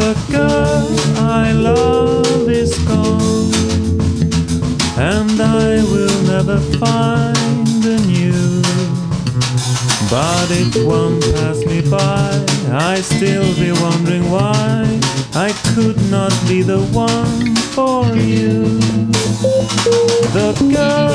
The girl I love is gone, and I will never find a new. But it won't pass me by, I still be wondering why I could not be the one for you. The girl